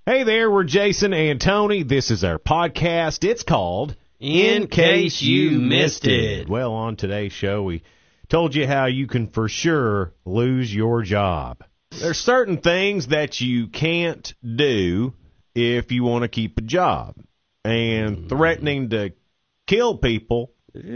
Hey there, we're Jason and Tony. This is our podcast. It's called In Case You Missed It. Well, on today's show, we told you how you can for sure lose your job. There's certain things that you can't do if you want to keep a job. And threatening to kill people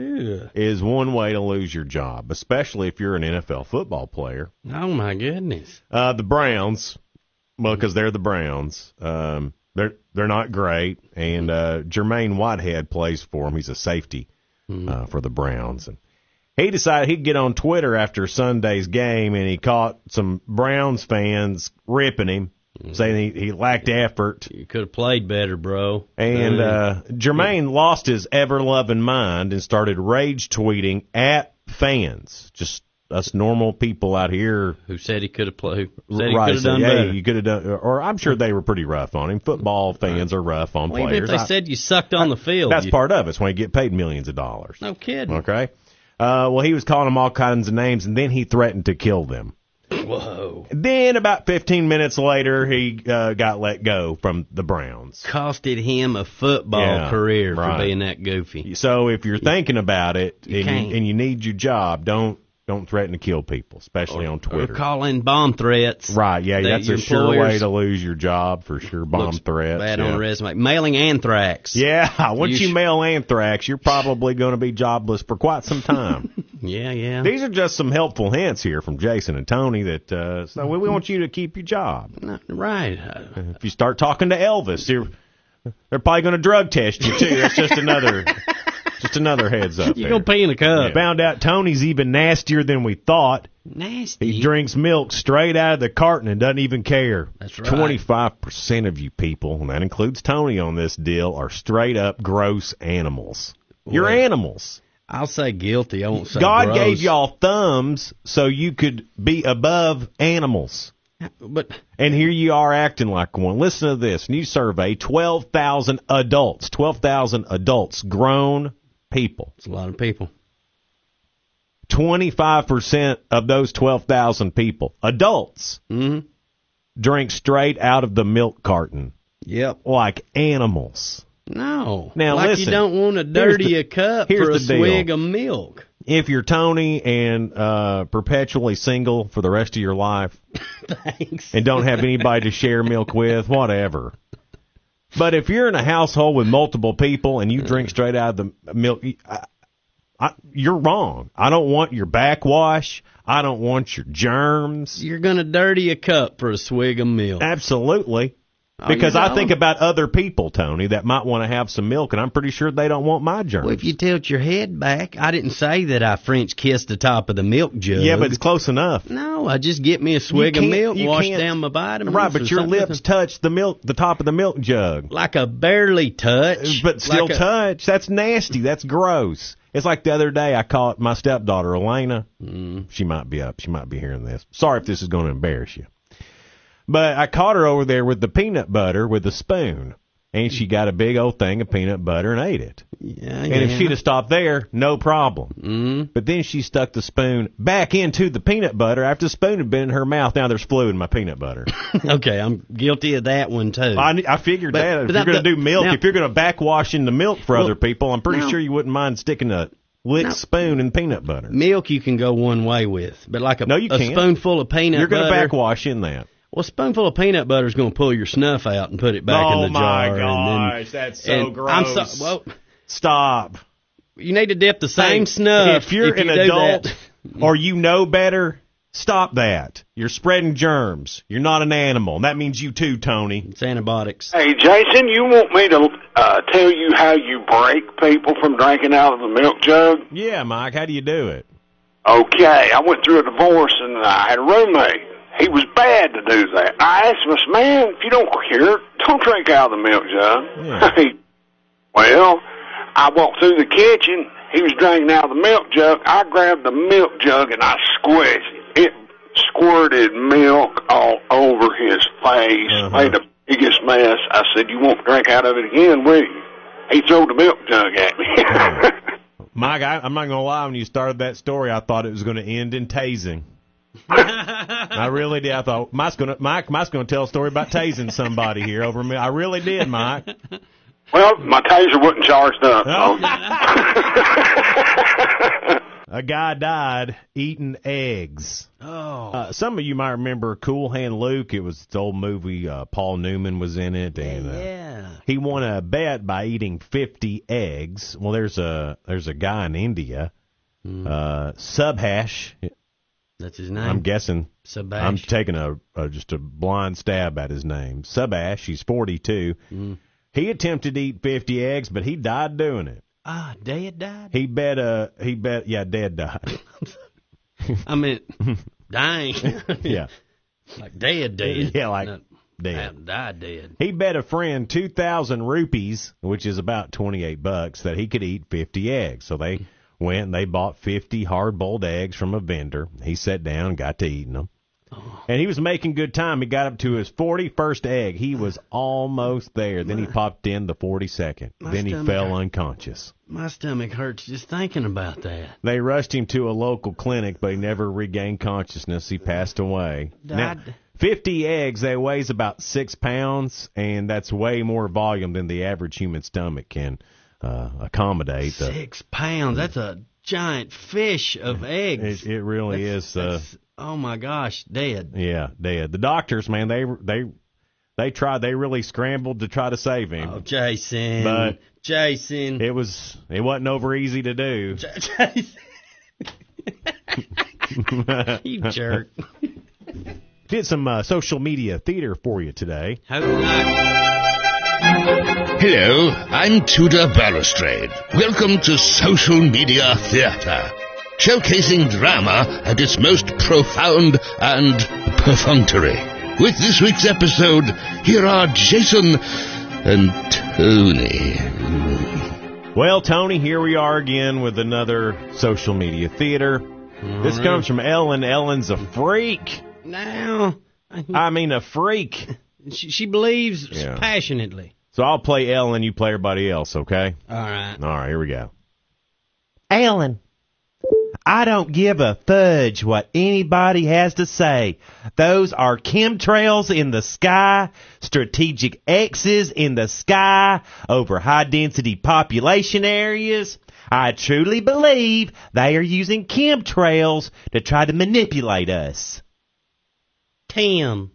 is one way to lose your job, especially if you're an NFL football player. Oh, my goodness. The Browns, well, because they're the Browns, they're not great, and Jermaine Whitehead plays for them. He's a safety for the Browns. And he decided he'd get on Twitter after Sunday's game, and he caught some Browns fans ripping him, saying he lacked effort. You could have played better, bro. And Jermaine lost his ever-loving mind and started rage tweeting at fans, just us normal people out here. Who said he could have played? Who said Right, he could have done better? You could have done, or I'm sure they were pretty rough on him. Football fans are rough on Well, players. even if they said you sucked on the field. That's part of it. It's when you get paid millions of dollars. No kidding. Okay? Well, he was calling them all kinds of names, and then he threatened to kill them. Whoa. Then about 15 minutes later, he got let go from the Browns. Costed him a football career right. for being that goofy. So if you're thinking about it You and can't. you need your job, don't threaten to kill people, especially on Twitter. Or call in bomb threats. Right, yeah, that that's your a sure way employers to lose your job, for sure, bomb looks threats. Bad yeah. on the resume. Mailing anthrax. Yeah, once You you mail anthrax, you're probably going to be jobless for quite some time. Yeah. These are just some helpful hints here from Jason and Tony that so we want you to keep your job. Right. If you start talking to Elvis, they're probably going to drug test you, too. That's just another heads up. You're going to pee in a cup. Found out Tony's even nastier than we thought. Nasty. He drinks milk straight out of the carton and doesn't even care. That's right. 25% of you people, and that includes Tony on this deal, are straight up gross animals. You're Well, animals. I'll say guilty. I won't say God gross. gave y'all thumbs so you could be above animals. But And here you are acting like one. Listen to this. New survey, 12,000 adults. 12,000 adults, grown people. it's a lot of people. 25% of those 12,000 people, adults, drink straight out of the milk carton Yep. like animals. No. Now, like listen, you don't want to dirty a cup here's for a the deal. swig of milk. If you're Tony and perpetually single for the rest of your life Thanks. and don't have anybody to share milk with, whatever. But if you're in a household with multiple people and you drink straight out of the milk, you're wrong. I don't want your backwash. I don't want your germs. You're going to dirty a cup for a swig of milk. Absolutely. Because I think about other people, Tony, that might want to have some milk, and I'm pretty sure they don't want my germs. Well, if you tilt your head back, I didn't say that I French kissed the top of the milk jug. Yeah, but it's close enough. No, I just get me a swig of milk, wash down my vitamins. Right, but or your something. lips touch the top of the milk jug. Like a barely touch. But still like touch. That's nasty. That's gross. It's like the other day I caught my stepdaughter, Elena. She might be up. She might be hearing this. Sorry if this is going to embarrass you. But I caught her over there with the peanut butter with a spoon. And she got a big old thing of peanut butter and ate it. Yeah, And if she'd have stopped there, no problem. But then she stuck the spoon back into the peanut butter after the spoon had been in her mouth. Now there's fluid in my peanut butter. Okay, I'm guilty of that one, too. I figured that. If you're going to do milk, if you're going to backwash in the milk for other people, I'm pretty sure you wouldn't mind sticking a lick spoon in peanut butter. Milk you can go one way with, but like a can't. spoonful of peanut You're butter. going to backwash in that. Well, a spoonful of peanut butter is going to pull your snuff out and put it back in the jar. Oh, my gosh, that's so gross. Well, stop. You need to dip the same snuff. If you're an you do adult that. or you know better, stop that. You're spreading germs. You're not an animal. And that means you too, Tony. It's antibiotics. Hey, Jason, you want me to tell you how you break people from drinking out of the milk jug? Yeah, Mike, how do you do it? Okay, I went through a divorce and I had a roommate. He was bad to do that. I asked him, I said, man, if you don't care, don't drink out of the milk jug. Yeah. Well, I walked through the kitchen. He was drinking out of the milk jug. I grabbed the milk jug and I squished it. It squirted milk all over his face, made the biggest mess. I said, you won't drink out of it again, will you? He threw the milk jug at me. Mike, I'm not going to lie. When you started that story, I thought it was going to end in tasing. I really did. I thought Mike's gonna tell a story about tasing somebody here over me. I really did, Mike. Well, my taser wasn't charged up. Oh. So. A guy died eating eggs. Oh. Some of you might remember Cool Hand Luke. It was the old movie. Paul Newman was in it, and Yeah. he won a bet by eating 50 eggs. Well, there's a guy in India, Subhash. That's his name. I'm guessing. Subhash. I'm taking just a blind stab at his name. Subhash. He's 42. He attempted to eat 50 eggs, but he died doing it. Ah, Dad died? Dad died. I mean, dang. Yeah. Like Dad dead. Yeah, like Not dead. Died dead. He bet a friend 2,000 rupees, which is about $28, that he could eat 50 eggs. So they went and they bought 50 hard-boiled eggs from a vendor. He sat down and got to eating them. And he was making good time. He got up to his 41st egg. He was almost there. Then he popped in the 42nd. Then he fell unconscious. My stomach hurts just thinking about that. They rushed him to a local clinic, but he never regained consciousness. He passed away. Now, 50 eggs, they weighs about 6 pounds, and that's way more volume than the average human stomach can accommodate. 6 pounds. That's a giant fish of eggs. It really is. Oh my gosh, dead. Yeah, dead. The doctors, man, they tried. They really scrambled to try to save him. Oh, Jason. But Jason. It wasn't over easy to do. Jason. You jerk. Did some social media theater for you today. Hello, I'm Tudor Balustrade. Welcome to Social Media Theatre, showcasing drama at its most profound and perfunctory. With this week's episode, here are Jason and Tony. Well, Tony, here we are again with another social media theater. This comes from Ellen. Ellen's a freak. Now, I mean a freak. She believes passionately. So I'll play Ellen, you play everybody else, okay? All right. All right, here we go. Ellen, I don't give a fudge what anybody has to say. Those are chemtrails in the sky, strategic X's in the sky over high-density population areas. I truly believe they are using chemtrails to try to manipulate us. Tim,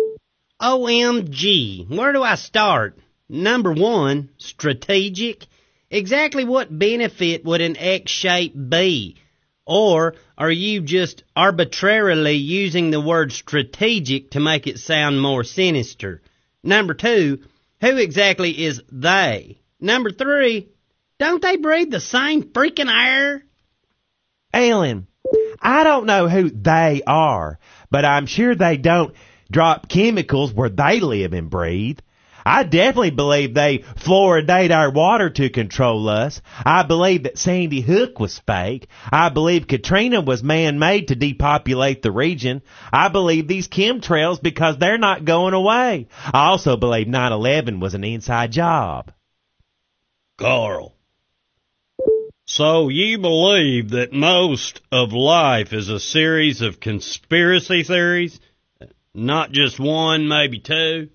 OMG, where do I start? Number one, strategic. Exactly what benefit would an X shape be? Or are you just arbitrarily using the word strategic to make it sound more sinister? Number two, who exactly is they? Number three, don't they breathe the same freaking air? Ellen, I don't know who they are, but I'm sure they don't drop chemicals where they live and breathe. I definitely believe they fluoridate our water to control us. I believe that Sandy Hook was fake. I believe Katrina was man-made to depopulate the region. I believe these chemtrails because they're not going away. I also believe 9/11 was an inside job. Carl, so you believe that most of life is a series of conspiracy theories? Not just one, maybe two?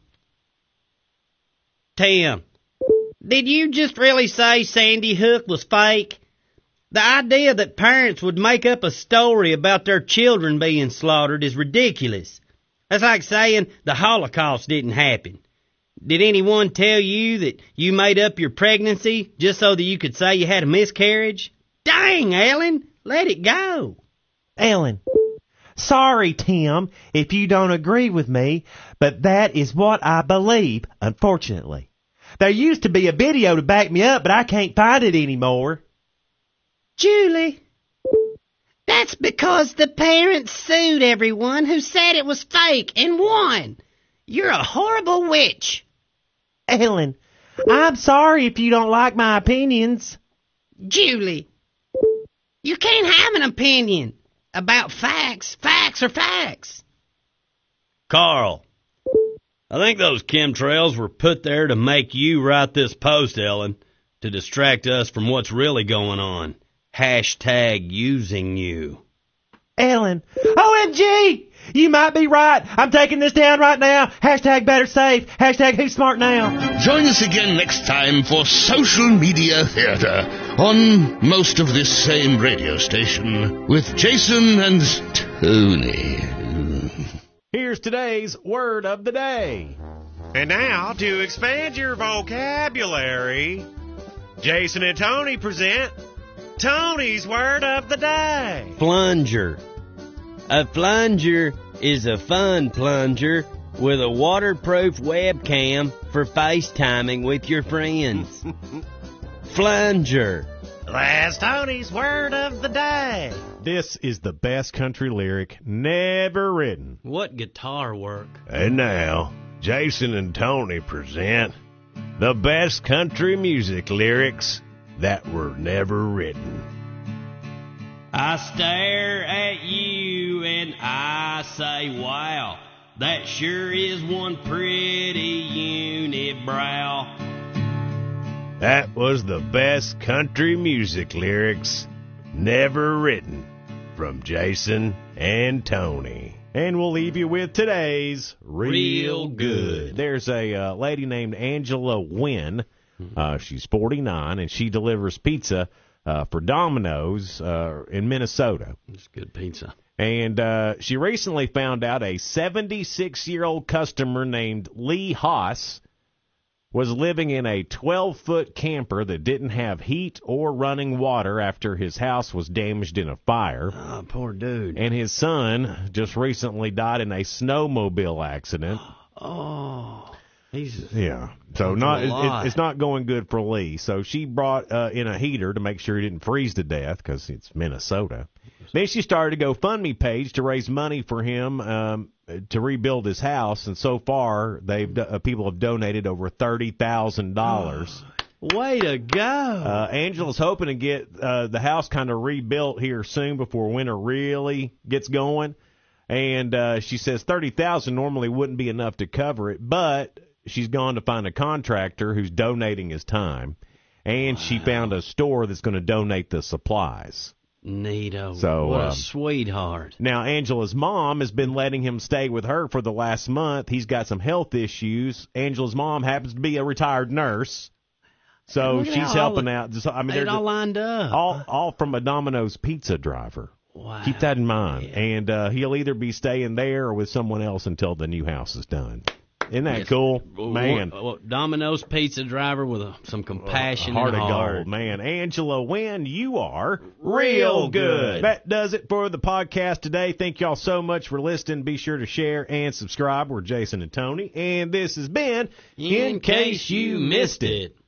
Tim, did you just really say Sandy Hook was fake? The idea that parents would make up a story about their children being slaughtered is ridiculous. That's like saying the Holocaust didn't happen. Did anyone tell you that you made up your pregnancy just so that you could say you had a miscarriage? Dang, Ellen, let it go. Ellen, sorry, Tim, if you don't agree with me, but that is what I believe, unfortunately. There used to be a video to back me up, but I can't find it anymore. Julie, that's because the parents sued everyone who said it was fake and won. You're a horrible witch. Ellen, I'm sorry if you don't like my opinions. Julie, you can't have an opinion about facts. Facts are facts. Carl, I think those chemtrails were put there to make you write this post, Ellen, to distract us from what's really going on. # using you. Ellen. OMG! You might be right. I'm taking this down right now. Hashtag better safe. Hashtag who's smart now. Join us again next time for Social Media Theater on most of this same radio station with Jason and Tony. Here's today's word of the day. And now, to expand your vocabulary, Jason and Tony present Tony's word of the day. Plunger. A flunger is a fun plunger with a waterproof webcam for FaceTiming with your friends. Flunger. That's Tony's word of the day. This is the best country lyric never written. What guitar work? And now, Jason and Tony present the best country music lyrics that were never written. I stare at you and I say, wow, that sure is one pretty unibrow. That was the best country music lyrics never written from Jason and Tony. And we'll leave you with today's Real Good. There's a lady named Angela Wynn. She's 49, and she delivers pizza for Domino's in Minnesota. It's good pizza. And she recently found out a 76-year-old customer named Lee Haas was living in a 12-foot camper that didn't have heat or running water after his house was damaged in a fire. Oh, poor dude. And his son just recently died in a snowmobile accident. Oh, yeah. So it's not going good for Lee. So she brought in a heater to make sure he didn't freeze to death because it's Minnesota. Then she started a GoFundMe page to raise money for him to rebuild his house, and so far people have donated over $30,000. Way to go! Angela's hoping to get the house kind of rebuilt here soon before winter really gets going, and she says $30,000 normally wouldn't be enough to cover it, but she's gone to find a contractor who's donating his time, and she found a store that's going to donate the supplies. Neato. So, what a sweetheart. Now, Angela's mom has been letting him stay with her for the last month. He's got some health issues. Angela's mom happens to be a retired nurse, so she's helping out. I mean, they're all lined up. All from a Domino's pizza driver. Wow. Keep that in mind. Yeah. And he'll either be staying there or with someone else until the new house is done. Isn't that cool? Man. Domino's pizza driver with some compassion heart and of gold, man. Angela Wynn, you are real good. That does it for the podcast today. Thank y'all so much for listening. Be sure to share and subscribe. We're Jason and Tony, and this has been In Case You Missed It.